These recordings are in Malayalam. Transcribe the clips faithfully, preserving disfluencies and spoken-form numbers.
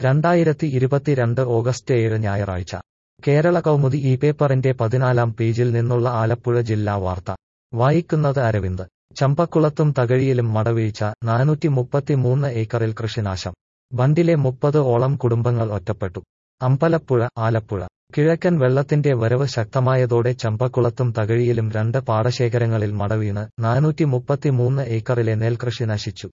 രണ്ടായിരത്തി ഇരുപത്തിരണ്ട് ഓഗസ്റ്റ് ഏഴ് ഞായറാഴ്ച കേരള കൗമുദി ഈ പേപ്പറിന്റെ പതിനാലാം പേജിൽ നിന്നുള്ള ആലപ്പുഴ ജില്ലാ വാർത്ത വായിക്കുന്നത് അരവിന്ദ്. ചമ്പക്കുളത്തും തകഴിയിലും മടവീഴ്ച, നാനൂറ്റി മുപ്പത്തിമൂന്ന് ഏക്കറിൽ കൃഷിനാശം. ബണ്ടിലെ മുപ്പത് ഓളം കുടുംബങ്ങൾ ഒറ്റപ്പെട്ടു. അമ്പലപ്പുഴ, ആലപ്പുഴ. കിഴക്കൻ വെള്ളത്തിന്റെ വരവ് ശക്തമായതോടെ ചമ്പക്കുളത്തും തകഴിയിലും രണ്ട് പാടശേഖരങ്ങളിൽ മടവീണ് നാനൂറ്റി മുപ്പത്തിമൂന്ന് ഏക്കറിലെ നെൽകൃഷി നശിച്ചു.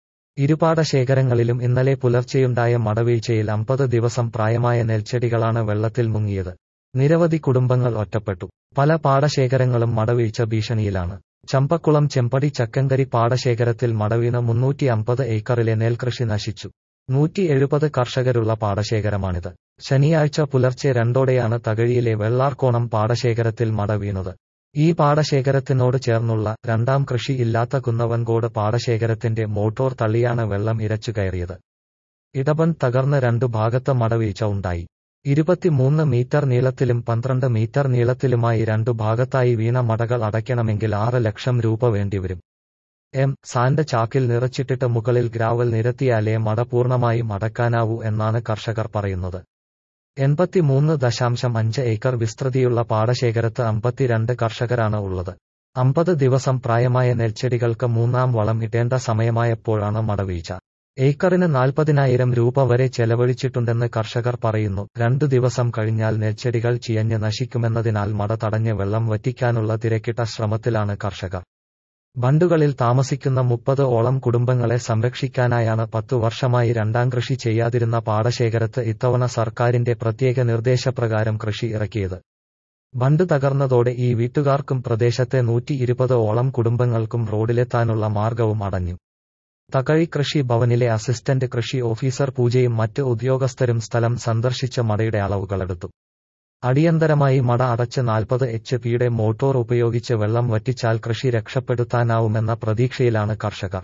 ഇരുപാടശേഖരങ്ങളിലും ഇന്നലെ പുലർച്ചെയുണ്ടായ മടവീഴ്ചയിൽ അമ്പത് ദിവസം പ്രായമായ നെൽച്ചെടികളാണ് വെള്ളത്തിൽ മുങ്ങിയത്. നിരവധി കുടുംബങ്ങൾ ഒറ്റപ്പെട്ടു. പല പാടശേഖരങ്ങളും മടവീഴ്ച ഭീഷണിയിലാണ്. ചമ്പക്കുളം ചെമ്പടി ചക്കങ്കരി പാടശേഖരത്തിൽ മടവീണ് മുന്നൂറ്റി അമ്പത് ഏക്കറിലെ നെൽകൃഷി നശിച്ചു. നൂറ്റി എഴുപത് കർഷകരുള്ള പാടശേഖരമാണിത്. ശനിയാഴ്ച പുലർച്ചെ രണ്ടോടെയാണ് തകഴിയിലെ വെള്ളാർക്കോണം പാടശേഖരത്തിൽ മടവീണത്. ഈ പാടശേഖരത്തിനോട് ചേർന്നുള്ള രണ്ടാം കൃഷി ഇല്ലാത്ത കുന്നവൻകോട് പാടശേഖരത്തിന്റെ മോട്ടോർ തള്ളിയാണ് വെള്ളം ഇരച്ചു കയറിയത്. ഇടബണ്ട് തകർന്ന് രണ്ടു ഭാഗത്ത് മടവീഴ്ച ഉണ്ടായി. ഇരുപത്തിമൂന്ന് മീറ്റർ നീളത്തിലും പന്ത്രണ്ട് മീറ്റർ നീളത്തിലുമായി രണ്ടു ഭാഗത്തായി വീണ മടകൾ അടയ്ക്കണമെങ്കിൽ ആറ് ലക്ഷം രൂപ വേണ്ടിവരും. എം സാൻഡ് ചാക്കിൽ നിറച്ചിട്ടിട്ട് മുകളിൽ ഗ്രാവൽ നിരത്തിയാലേ മട പൂർണ്ണമായും അടക്കാനാവൂ എന്നാണ് കർഷകർ പറയുന്നത്. എൺപത്തിമൂന്ന് ദശാംശം അഞ്ച് ഏക്കർ വിസ്തൃതിയുള്ള പാടശേഖരത്ത് അമ്പത്തിരണ്ട് കർഷകരാണ് ഉള്ളത്. അമ്പത് ദിവസം പ്രായമായ നെൽച്ചെടികൾക്ക് മൂന്നാം വളം ഇടേണ്ട സമയമായപ്പോഴാണ് മടവീഴ്ച. ഏക്കറിന് നാൽപ്പതിനായിരം രൂപ വരെ ചെലവഴിച്ചിട്ടുണ്ടെന്ന് കർഷകർ പറയുന്നു. രണ്ടു ദിവസം കഴിഞ്ഞാൽ നെൽച്ചെടികൾ ചിയഞ്ഞ് നശിക്കുമെന്നതിനാൽ മട തടഞ്ഞ് വെള്ളം വറ്റിക്കാനുള്ള തിരക്കിട്ട ശ്രമത്തിലാണ് കർഷകർ. ബണ്ടുകളിൽ താമസിക്കുന്ന മുപ്പത് ഓളം കുടുംബങ്ങളെ സംരക്ഷിക്കാനായാണ് പത്തു വർഷമായി രണ്ടാം കൃഷി ചെയ്യാതിരുന്ന പാടശേഖരത്ത് ഇത്തവണ സർക്കാരിന്റെ പ്രത്യേക നിർദ്ദേശപ്രകാരം കൃഷി ഇറക്കിയത്. ബണ്ട് തകർന്നതോടെ ഈ വീട്ടുകാർക്കും പ്രദേശത്തെ നൂറ്റി ഇരുപത് ഓളം കുടുംബങ്ങൾക്കും റോഡിലെത്താനുള്ള മാർഗവും അടഞ്ഞു. തകഴി കൃഷി ഭവനിലെ അസിസ്റ്റന്റ് കൃഷി ഓഫീസർ പൂജയും മറ്റ് ഉദ്യോഗസ്ഥരും സ്ഥലം സന്ദർശിച്ച് മടയുടെ അളവുകളെടുത്തു. അടിയന്തരമായി മട അടച്ച് നാൽപ്പത് എച്ച് പിയുടെ മോട്ടോർ ഉപയോഗിച്ച് വെള്ളം വറ്റിച്ചാൽ കൃഷി രക്ഷപ്പെടുത്താനാവുമെന്ന പ്രതീക്ഷയിലാണ് കർഷകർ.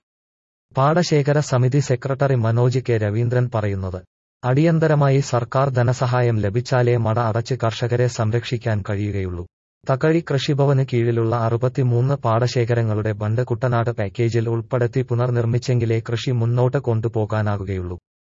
പാടശേഖര സമിതി സെക്രട്ടറി മനോജ് കെ രവീന്ദ്രൻ പറയുന്നത്, അടിയന്തരമായി സർക്കാർ ധനസഹായം ലഭിച്ചാലേ മട അടച്ച് കർഷകരെ സംരക്ഷിക്കാൻ കഴിയുകയുള്ളൂ. തകഴി കൃഷിഭവന് കീഴിലുള്ള അറുപത്തിമൂന്ന് പാടശേഖരങ്ങളുടെ ബണ്ട് കുട്ടനാട് പാക്കേജിൽ ഉൾപ്പെടുത്തി പുനർനിർമ്മിച്ചെങ്കിലേ കൃഷി മുന്നോട്ട് കൊണ്ടുപോകാനാകുകയുള്ളൂ.